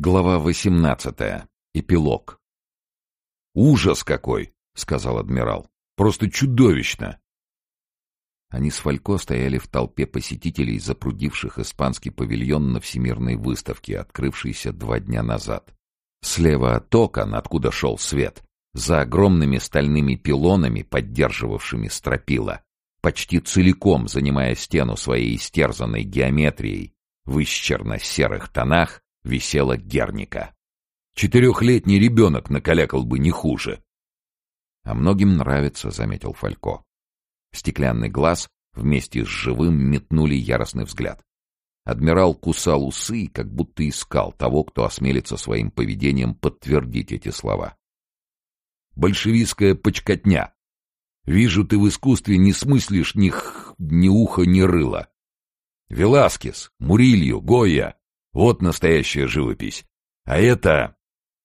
Глава 18. Эпилог. «Ужас какой!» — сказал адмирал. «Просто чудовищно!» Они с Фалько стояли в толпе посетителей, запрудивших испанский павильон на Всемирной выставке, открывшейся 2 дня назад. Слева от окон, откуда шел свет, за огромными стальными пилонами, поддерживавшими стропила, почти целиком занимая стену своей истерзанной геометрией, в исчерно-серых тонах, висела Герника. 4-летний ребенок накалякал бы не хуже. — А многим нравится, — заметил Фалько. Стеклянный глаз вместе с живым метнули яростный взгляд. Адмирал кусал усы, как будто искал того, кто осмелится своим поведением подтвердить эти слова. — Большевистская почкотня. Вижу, ты в искусстве не смыслишь ни уха, ни рыла. Веласкес, Мурильо, Гойя — вот настоящая живопись. А это...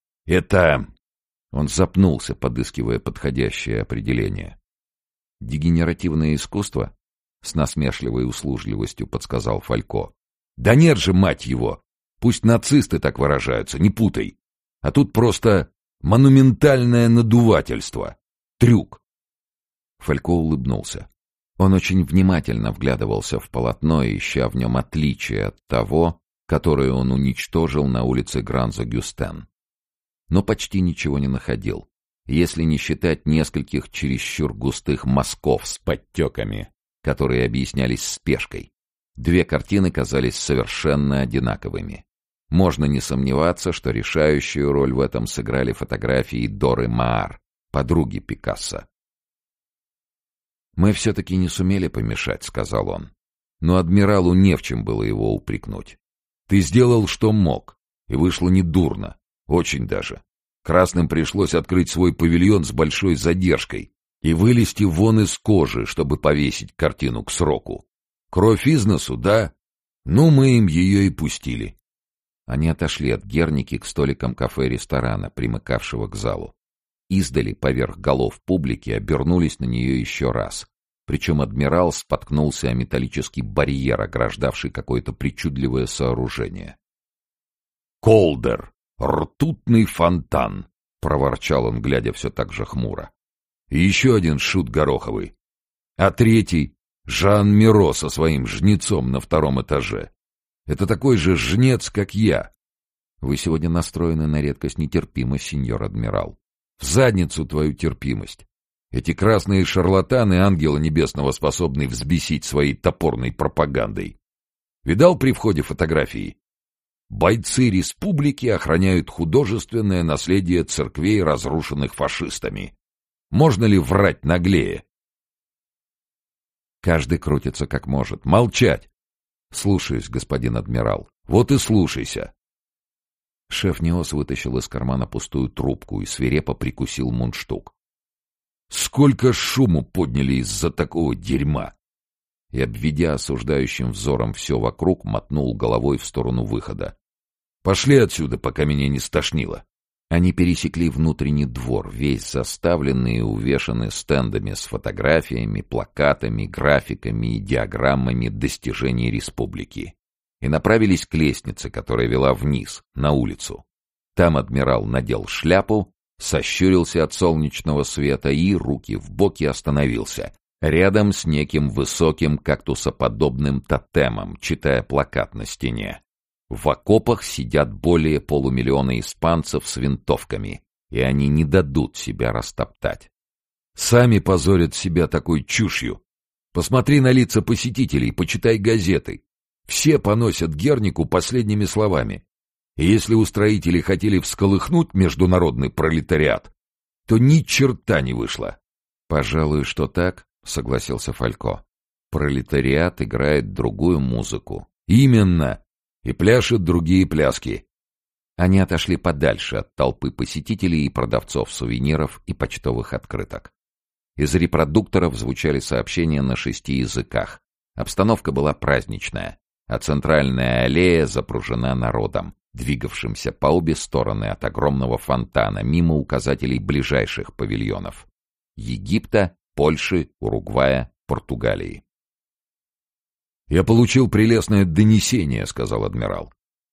Он запнулся, подыскивая подходящее определение. «Дегенеративное искусство?» — с насмешливой услужливостью подсказал Фалько. «Да нет же, мать его! Пусть нацисты так выражаются, не путай! А тут просто монументальное надувательство. Трюк!» Фалько улыбнулся. Он очень внимательно вглядывался в полотно, ища в нем отличия от того, которое он уничтожил на улице Гран-Загюстен. Но почти ничего не находил, если не считать нескольких чересчур густых мазков с подтеками, которые объяснялись спешкой. 2 картины казались совершенно одинаковыми. Можно не сомневаться, что решающую роль в этом сыграли фотографии Доры Маар, подруги Пикассо. «Мы все-таки не сумели помешать», — сказал он. Но адмиралу не в чем было его упрекнуть. «Ты сделал, что мог, и вышло недурно, очень даже. Красным пришлось открыть свой павильон с большой задержкой и вылезти вон из кожи, чтобы повесить картину к сроку. Кровь из носу, да? Ну, мы им ее и пустили». Они отошли от Герники к столикам кафе-ресторана, примыкавшего к залу. Издали, поверх голов публики, обернулись на нее еще раз. Причем адмирал споткнулся о металлический барьер, ограждавший какое-то причудливое сооружение. «Колдер! Ртутный фонтан!» — проворчал он, глядя все так же хмуро. «И еще один шут гороховый. А 3-й — Жан Миро со своим жнецом на 2-м этаже. Это такой же жнец, как я». «Вы сегодня настроены на редкость нетерпимо, сеньор адмирал». «В задницу твою терпимость! Эти красные шарлатаны ангела небесного способны взбесить своей топорной пропагандой. Видал при входе фотографии? Бойцы республики охраняют художественное наследие церквей, разрушенных фашистами. Можно ли врать наглее?» Каждый крутится как может. Молчать! «Слушаюсь, господин адмирал». «Вот и слушайся». Шеф НИОС вытащил из кармана пустую трубку и свирепо прикусил мундштук. «Сколько шуму подняли из-за такого дерьма!» И, обведя осуждающим взором все вокруг, мотнул головой в сторону выхода. «Пошли отсюда, пока меня не стошнило!» Они пересекли внутренний двор, весь заставленный и увешанный стендами с фотографиями, плакатами, графиками и диаграммами достижений республики, и направились к лестнице, которая вела вниз, на улицу. Там адмирал надел шляпу, сощурился от солнечного света и, руки в боки, остановился, рядом с неким высоким кактусоподобным тотемом, читая плакат на стене. В окопах сидят более полумиллиона испанцев с винтовками, и они не дадут себя растоптать. Сами позорят себя такой чушью. Посмотри на лица посетителей, почитай газеты. Все поносят Гернику последними словами. И если устроители хотели всколыхнуть международный пролетариат, то ни черта не вышло. «Пожалуй, что так», — согласился Фалько. «Пролетариат играет другую музыку». «Именно! И пляшет другие пляски». Они отошли подальше от толпы посетителей и продавцов сувениров и почтовых открыток. Из репродукторов звучали сообщения на 6 языках. Обстановка была праздничная, а центральная аллея запружена народом, двигавшимся по обе стороны от огромного фонтана, мимо указателей ближайших павильонов — Египта, Польши, Уругвая, Португалии. «Я получил прелестное донесение», — сказал адмирал.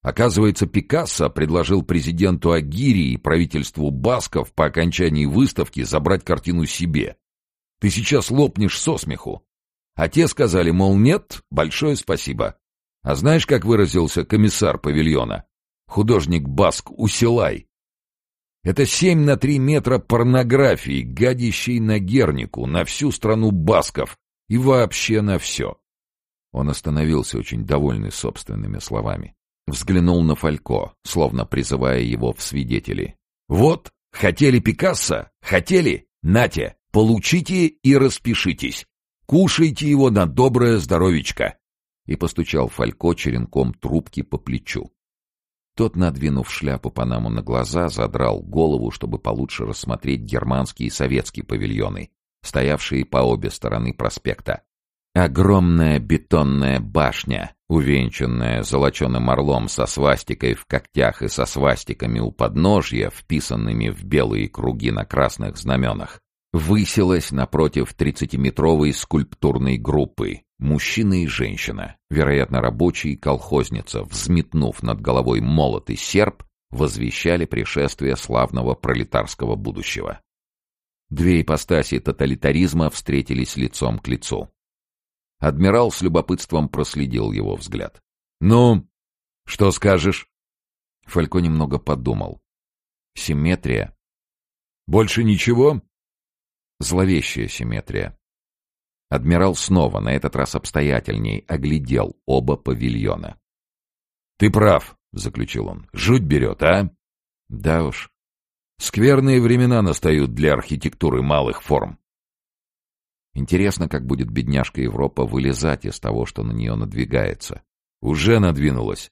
Оказывается, Пикассо предложил президенту Агири и правительству Басков по окончании выставки забрать картину себе. Ты сейчас лопнешь со смеху. А те сказали, мол, нет, большое спасибо. А знаешь, как выразился комиссар павильона? Художник Баск Усилай. Это 7 на 3 метра порнографии, гадящей на Гернику, на всю страну басков и вообще на все. Он остановился, очень довольный собственными словами. Взглянул на Фалько, словно призывая его в свидетели. «Вот, хотели Пикассо? Хотели? Нате, получите и распишитесь. Кушайте его на доброе здоровичко!» И постучал Фалько черенком трубки по плечу. Тот, надвинув шляпу Панаму на глаза, задрал голову, чтобы получше рассмотреть германские и советские павильоны, стоявшие по обе стороны проспекта. Огромная бетонная башня, увенчанная золоченым орлом со свастикой в когтях и со свастиками у подножья, вписанными в белые круги на красных знаменах, высилась напротив 30-метровой скульптурной группы. Мужчина и женщина, вероятно, рабочий и колхозница, взметнув над головой молот и серп, возвещали пришествие славного пролетарского будущего. Две ипостаси тоталитаризма встретились лицом к лицу. Адмирал с любопытством проследил его взгляд. «Ну, что скажешь?» Фалько немного подумал. «Симметрия». «Больше ничего?» «Зловещая симметрия». Адмирал снова, на этот раз обстоятельней, оглядел оба павильона. «Ты прав», — заключил он. «Жуть берет, а?» «Да уж. Скверные времена настают для архитектуры малых форм». Интересно, как будет бедняжка Европа вылезать из того, что на нее надвигается. Уже надвинулась.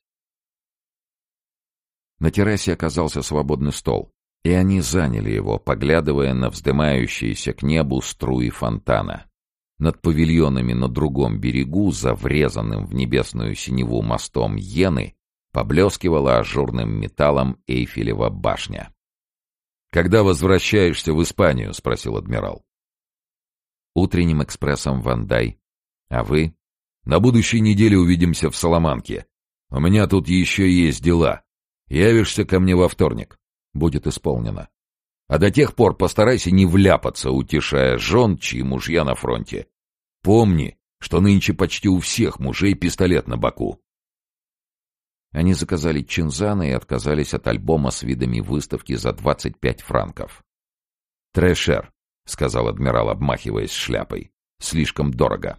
На террасе оказался свободный стол, и они заняли его, поглядывая на вздымающиеся к небу струи фонтана. Над павильонами на другом берегу, за врезанным в небесную синеву мостом Йены, поблескивала ажурным металлом Эйфелева башня. «Когда возвращаешься в Испанию?» — спросил адмирал. «Утренним экспрессом в Вандай. А вы?» «На будущей неделе увидимся в Саламанке. У меня тут еще есть дела. Явишься ко мне во вторник. Будет исполнено. А до тех пор постарайся не вляпаться, утешая жен, чьи мужья на фронте. Помни, что нынче почти у всех мужей пистолет на боку». Они заказали чинзаны и отказались от альбома с видами выставки за 25 франков. «Трэшер», — сказал адмирал, обмахиваясь шляпой. «Слишком дорого».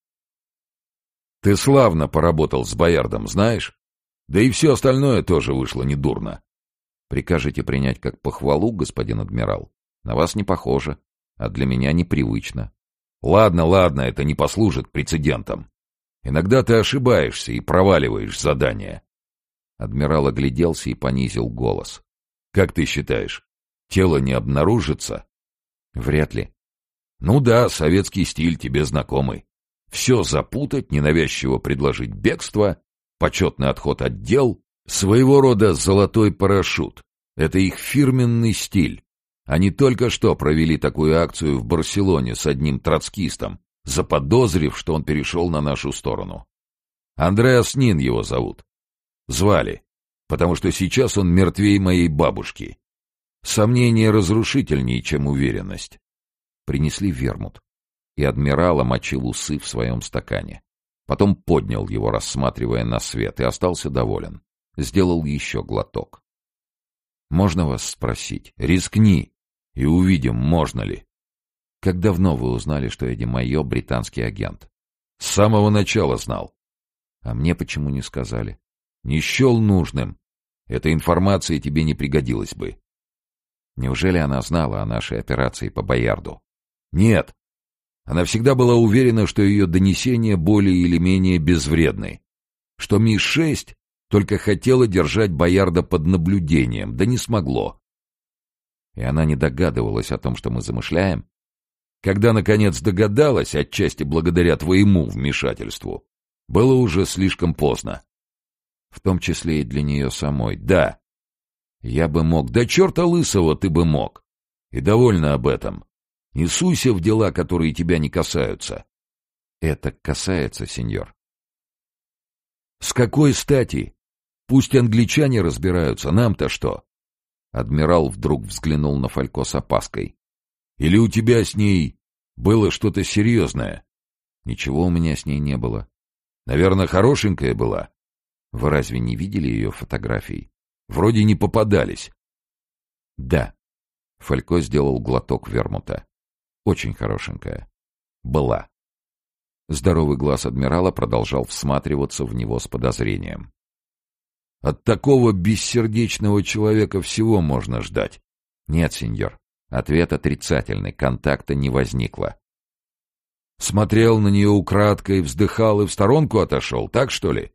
«Ты славно поработал с Боярдом, знаешь? Да и все остальное тоже вышло недурно». «Прикажете принять как похвалу, господин адмирал? На вас не похоже, а для меня непривычно». «Ладно, ладно, это не послужит прецедентом. Иногда ты ошибаешься и проваливаешь задание». Адмирал огляделся и понизил голос. «Как ты считаешь, тело не обнаружится?» «Вряд ли». «Ну да, советский стиль тебе знакомый. Все запутать, ненавязчиво предложить бегство, почетный отход от дел, своего рода золотой парашют. Это их фирменный стиль. Они только что провели такую акцию в Барселоне с одним троцкистом, заподозрив, что он перешел на нашу сторону. Андреас Нин его зовут. Звали, потому что сейчас он мертвей моей бабушки. Сомнение разрушительнее, чем уверенность». Принесли вермут, и адмирал омочил усы в своем стакане. Потом поднял его, рассматривая на свет, и остался доволен. Сделал еще глоток. «Можно вас спросить? Рискни, и увидим, можно ли. Как давно вы узнали, что Эдди Майо — британский агент?» «С самого начала знал». «А мне почему не сказали?» «Не счел нужным. Эта информация тебе не пригодилась бы». «Неужели она знала о нашей операции по Боярду?» «Нет. Она всегда была уверена, что ее донесения более или менее безвредны. Что Ми-6 только хотела держать Боярда под наблюдением, да не смогло. И она не догадывалась о том, что мы замышляем? Когда, наконец, догадалась, отчасти благодаря твоему вмешательству, было уже слишком поздно. В том числе и для нее самой. Да. Я бы мог. Да черта лысого ты бы мог. И довольна об этом. Не суйся в дела, которые тебя не касаются. Это касается, сеньор. С какой стати? Пусть англичане разбираются, нам-то что? Адмирал вдруг взглянул на Фалько с опаской. Или у тебя с ней было что-то серьезное? Ничего у меня с ней не было. Наверное, хорошенькая была. Вы разве не видели ее фотографий? Вроде не попадались. Да. Фалько сделал глоток вермута. Очень хорошенькая. Была. Здоровый глаз адмирала продолжал всматриваться в него с подозрением. От такого бессердечного человека всего можно ждать. Нет, сеньор. Ответ отрицательный, контакта не возникло. Смотрел на нее украдкой, вздыхал и в сторонку отошел, так что ли?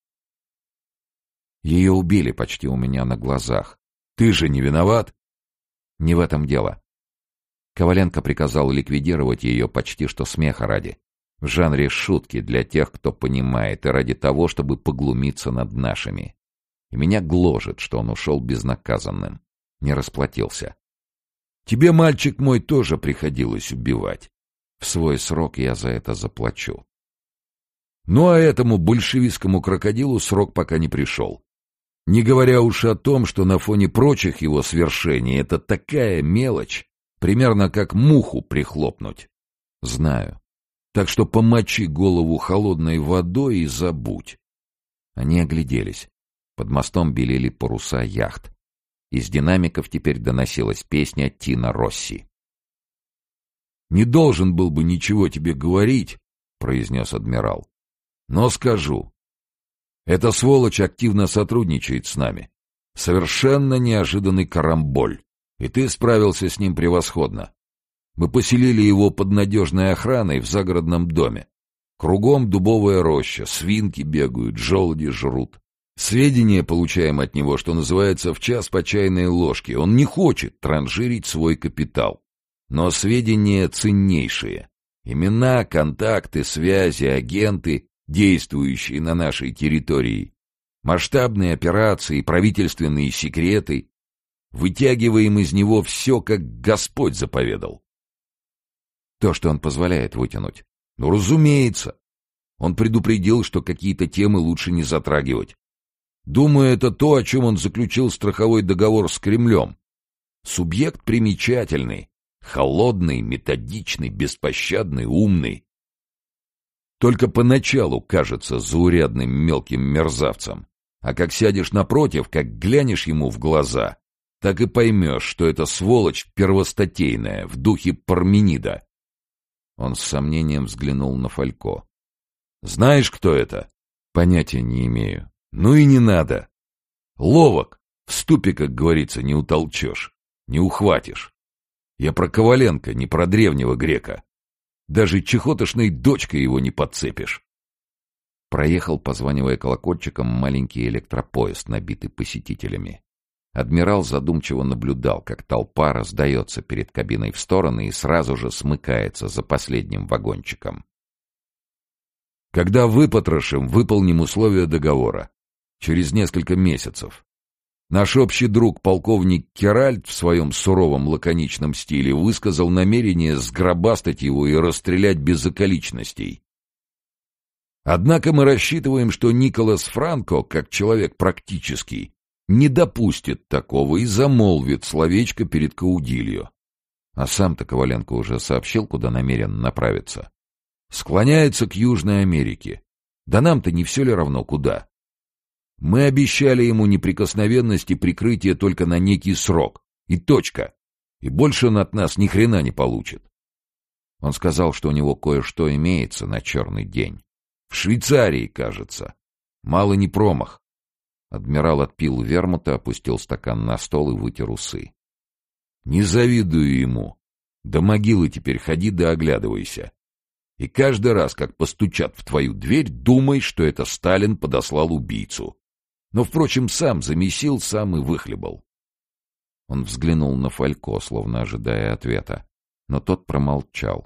Ее убили почти у меня на глазах. Ты же не виноват? Не в этом дело. Коваленко приказал ликвидировать ее почти что смеха ради. В жанре шутки для тех, кто понимает, и ради того, чтобы поглумиться над нашими. И меня гложет, что он ушел безнаказанным. Не расплатился. Тебе, мальчик мой, тоже приходилось убивать. В свой срок я за это заплачу. Ну а этому большевистскому крокодилу срок пока не пришел. Не говоря уж о том, что на фоне прочих его свершений это такая мелочь, примерно как муху прихлопнуть. Знаю. Так что помочи голову холодной водой и забудь. Они огляделись. Под мостом белели паруса яхт. Из динамиков теперь доносилась песня Тино Росси. «Не должен был бы ничего тебе говорить», — произнес адмирал. «Но скажу. Эта сволочь активно сотрудничает с нами. Совершенно неожиданный карамболь. И ты справился с ним превосходно. Мы поселили его под надежной охраной в загородном доме. Кругом дубовая роща, свинки бегают, желуди жрут. Сведения получаем от него, что называется, в час по чайной ложке. Он не хочет транжирить свой капитал. Но сведения ценнейшие. Имена, контакты, связи, агенты, действующие на нашей территории. Масштабные операции, правительственные секреты. Вытягиваем из него все, как Господь заповедал. То, что он позволяет вытянуть. Ну, разумеется. Он предупредил, что какие-то темы лучше не затрагивать. Думаю, это то, о чем он заключил страховой договор с Кремлем. Субъект примечательный, холодный, методичный, беспощадный, умный. Только поначалу кажется заурядным мелким мерзавцем, а как сядешь напротив, как глянешь ему в глаза, так и поймешь, что это сволочь первостатейная, в духе Парменида. Он с сомнением взглянул на Фалько. «Знаешь, кто это?» «Понятия не имею». «Ну и не надо. Ловок. В ступе, как говорится, не утолчешь, не ухватишь. Я про Коваленко, не про древнего грека. Даже чехотошной дочкой его не подцепишь». Проехал, позванивая колокольчиком, маленький электропоезд, набитый посетителями. Адмирал задумчиво наблюдал, как толпа раздается перед кабиной в стороны и сразу же смыкается за последним вагончиком. «Когда выпотрошим, выполним условия договора. Через несколько месяцев. Наш общий друг полковник Керальт в своем суровом лаконичном стиле высказал намерение сгробастать его и расстрелять без околичностей. Однако мы рассчитываем, что Николас Франко, как человек практический, не допустит такого и замолвит словечко перед Каудильо. А сам-то Коваленко уже сообщил, куда намерен направиться. Склоняется к Южной Америке. Да нам-то не все ли равно куда? Мы обещали ему неприкосновенность и прикрытие только на некий срок. И точка. И больше он от нас ни хрена не получит. Он сказал, что у него кое-что имеется на черный день. В Швейцарии, кажется. Мало не промах. Адмирал отпил вермута, опустил стакан на стол и вытер усы. Не завидую ему. До могилы теперь ходи да оглядывайся. И каждый раз, как постучат в твою дверь, думай, что это Сталин подослал убийцу. Но, впрочем, сам замесил, сам и выхлебал. Он взглянул на Фалько, словно ожидая ответа, но тот промолчал.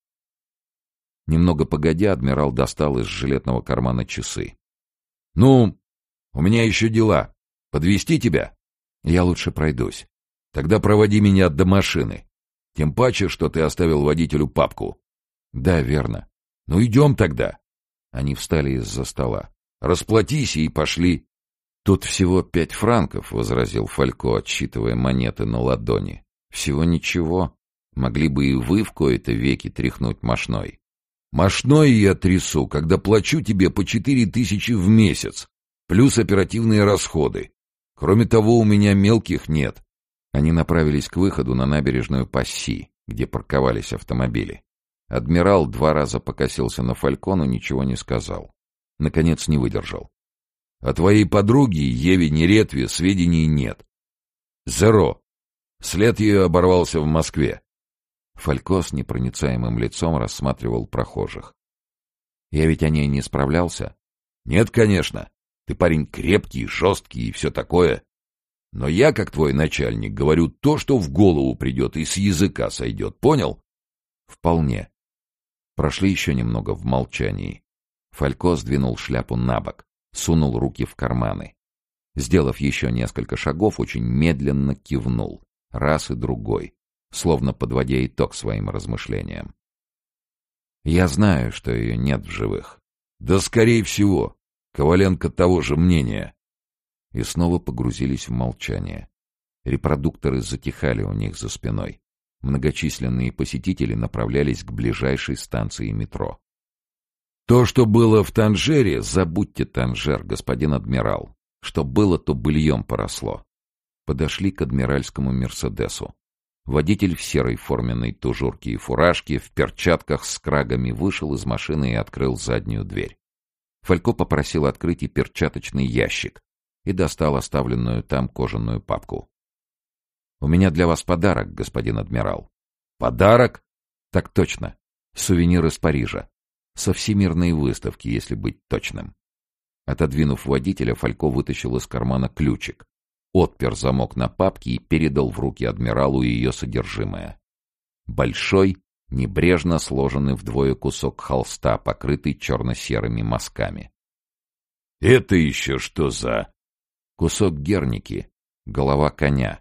Немного погодя, адмирал достал из жилетного кармана часы. — Ну, у меня еще дела. Подвезти тебя? Я лучше пройдусь. Тогда проводи меня до машины. Тем паче, что ты оставил водителю папку. — Да, верно. — Ну, идем тогда. Они встали из-за стола. — Расплатись и пошли. «Тут всего 5 франков», — возразил Фалько, отсчитывая монеты на ладони. «Всего ничего. Могли бы и вы в кои-то веки тряхнуть мошной». «Мошной я трясу, когда плачу тебе по 4000 в месяц, плюс оперативные расходы. Кроме того, у меня мелких нет». Они направились к выходу на набережную Пасси, где парковались автомобили. Адмирал 2 раза покосился на Фалько, но ничего не сказал. Наконец не выдержал. «О твоей подруге, Еве Неретве, сведений нет. Зеро. След ее оборвался в Москве». Фалько с непроницаемым лицом рассматривал прохожих. «Я ведь о ней не справлялся?» «Нет, конечно. Ты парень крепкий, жесткий и все такое. Но я, как твой начальник, говорю то, что в голову придет и с языка сойдет. Понял?» «Вполне». Прошли еще немного в молчании. Фалько сдвинул шляпу набок, сунул руки в карманы. Сделав еще несколько шагов, очень медленно кивнул, раз и другой, словно подводя итог своим размышлениям. «Я знаю, что ее нет в живых». «Да, скорее всего. Коваленко того же мнения». И снова погрузились в молчание. Репродукторы затихали у них за спиной. Многочисленные посетители направлялись к ближайшей станции метро. «То, что было в Танжере, забудьте Танжер, господин адмирал. Что было, то быльем поросло». Подошли к адмиральскому «Мерседесу». Водитель в серой форменной тужурке и фуражке, в перчатках с крагами вышел из машины и открыл заднюю дверь. Фалько попросил открыть и перчаточный ящик и достал оставленную там кожаную папку. «У меня для вас подарок, господин адмирал». «Подарок?» «Так точно. Сувенир из Парижа. Со всемирной выставки, если быть точным». Отодвинув водителя, Фалько вытащил из кармана ключик, отпер замок на папке и передал в руки адмиралу ее содержимое. Большой, небрежно сложенный вдвое кусок холста, покрытый черно-серыми мазками. «Это еще что за...» «Кусок герники, голова коня».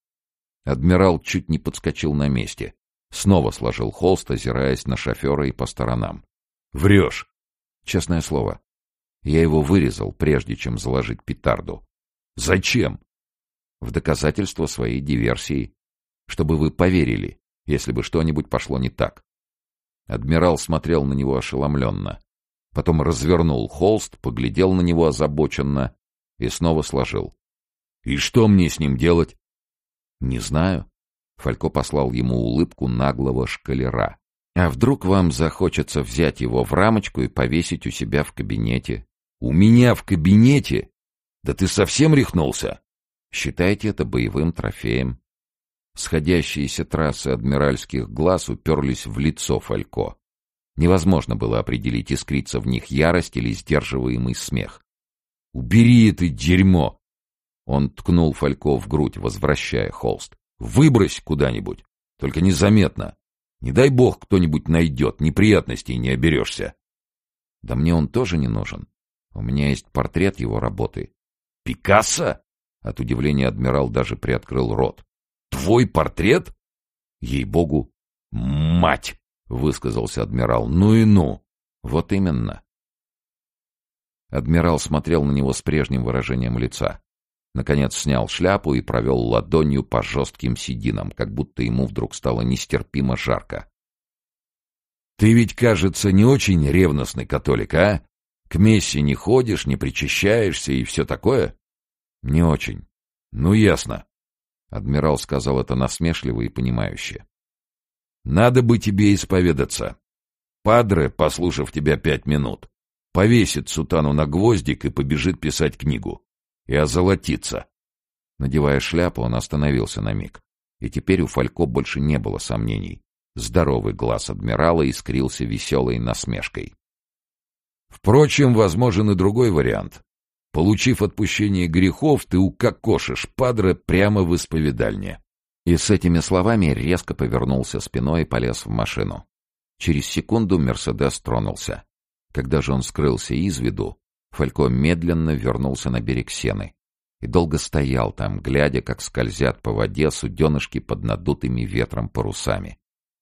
Адмирал чуть не подскочил на месте. Снова сложил холст, озираясь на шофера и по сторонам. «Врешь!» «Честное слово. Я его вырезал, прежде чем заложить петарду». «Зачем?» «В доказательство своей диверсии. Чтобы вы поверили, если бы что-нибудь пошло не так». Адмирал смотрел на него ошеломленно. Потом развернул холст, поглядел на него озабоченно и снова сложил. «И что мне с ним делать?» «Не знаю». Фалько послал ему улыбку наглого шкалера. «А вдруг вам захочется взять его в рамочку и повесить у себя в кабинете?» «У меня в кабинете? Да ты совсем рехнулся?» «Считайте это боевым трофеем». Сходящиеся трассы адмиральских глаз уперлись в лицо Фалько. Невозможно было определить, искрится в них ярость или сдерживаемый смех. «Убери это дерьмо!» Он ткнул Фалько в грудь, возвращая холст. «Выбрось куда-нибудь, только незаметно. Не дай бог кто-нибудь найдет, неприятностей не оберешься». «Да мне он тоже не нужен. У меня есть портрет его работы». «Пикассо?» От удивления адмирал даже приоткрыл рот. «Твой портрет?» «Ей-богу!» «Мать!» — высказался адмирал. «Ну и ну!» «Вот именно». Адмирал смотрел на него с прежним выражением лица. Наконец снял шляпу и провел ладонью по жестким сединам, как будто ему вдруг стало нестерпимо жарко. «Ты ведь, кажется, не очень ревностный католик, а? К мессе не ходишь, не причащаешься и все такое?» «Не очень». «Ну, ясно». Адмирал сказал это насмешливо и понимающе. «Надо бы тебе исповедаться. Падре, послушав тебя 5 минут, повесит сутану на гвоздик и побежит писать книгу. И озолотиться». Надевая шляпу, он остановился на миг. И теперь у Фалько больше не было сомнений. Здоровый глаз адмирала искрился веселой насмешкой. «Впрочем, возможен и другой вариант. Получив отпущение грехов, ты укокошишь Падре прямо в исповедальне». И с этими словами резко повернулся спиной и полез в машину. Через секунду «Мерседес» тронулся. Когда же он скрылся из виду, Фалько медленно вернулся на берег Сены и долго стоял там, глядя, как скользят по воде суденышки под надутыми ветром парусами.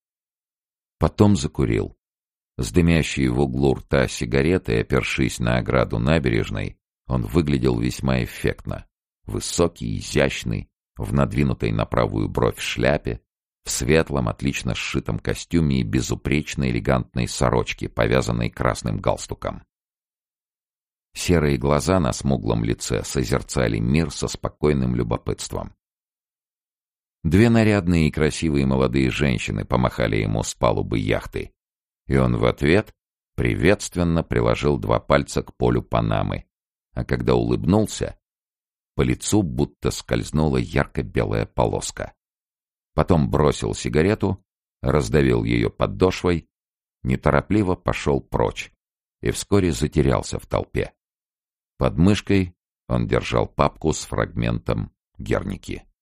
Потом закурил. С дымящей в углу рта сигаретой, опершись на ограду набережной, Он выглядел весьма эффектно. Высокий, изящный, в надвинутой на правую бровь шляпе, в светлом, отлично сшитом костюме и безупречно элегантной сорочке, повязанной красным галстуком. Серые глаза на смуглом лице созерцали мир со спокойным любопытством. Две нарядные и красивые молодые женщины помахали ему с палубы яхты, и он в ответ приветственно приложил два пальца к полю Панамы, а когда улыбнулся, по лицу будто скользнула ярко-белая полоска. Потом бросил сигарету, раздавил ее подошвой, неторопливо пошел прочь и вскоре затерялся в толпе. Под мышкой он держал папку с фрагментом Герники.